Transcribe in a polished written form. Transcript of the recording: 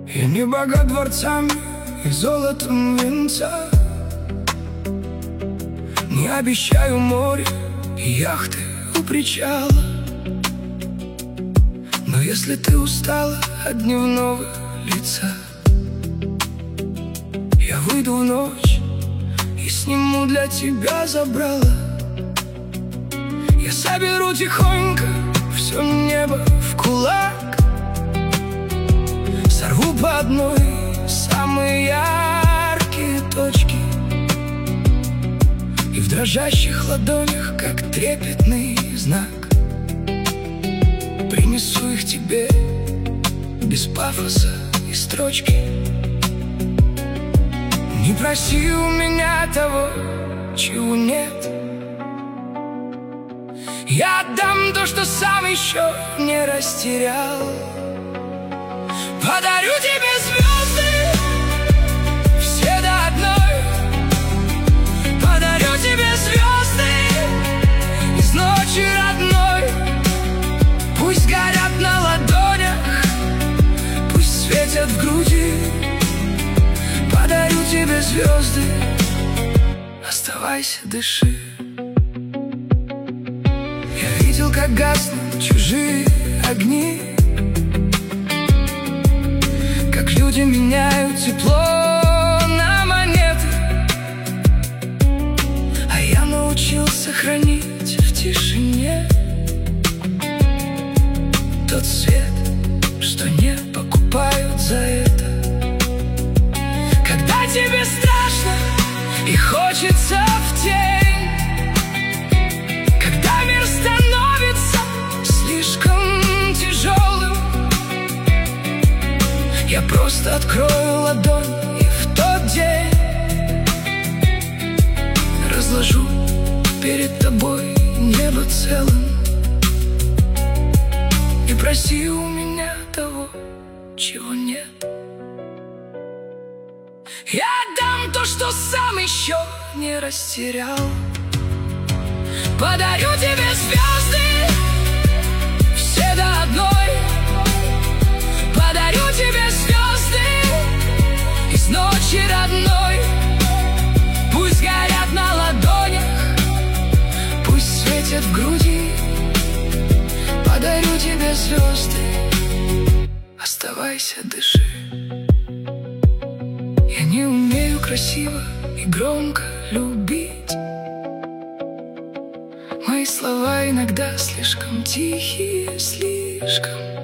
Я не богат дворцами и золотом венца, не обещаю море и яхты у причала. Но если ты устала от дневного лица, я выйду в ночь и сниму для тебя забрало. Я соберу тихонько все небо в кулак, сорву по одной самые яркие точки, и в дрожащих ладонях, как трепетный знак, принесу их тебе без пафоса и строчки. Не проси у меня того, чего нет. Я отдам то, что сам еще не растерял. Подарю тебе звезды, все до одной. Подарю тебе звезды из ночи родной. Пусть горят на ладонях, пусть светят в груди. Подарю тебе звезды, оставайся, дыши. Я видел, как гаснут чужие огни, как люди меняют тепло на монеты, а я научился хранить в тишине тот свет, что не покупают за это. Когда тебе страшно и хочется в тень, когда мир становится слишком тяжелым, я просто открою ладонь и в тот день разложу перед тобой небо целым. Не проси у меня того, чего нет. Я отдам то, что сам еще не растерял. Подарю тебе звезды, все до одной. Подарю тебе звезды из ночи родной. Пусть горят на ладонях, пусть светят в груди. Подарю тебе звезды, оставайся, дыши. Я не умею красиво и громко любить. Мои слова иногда слишком тихие, слишком.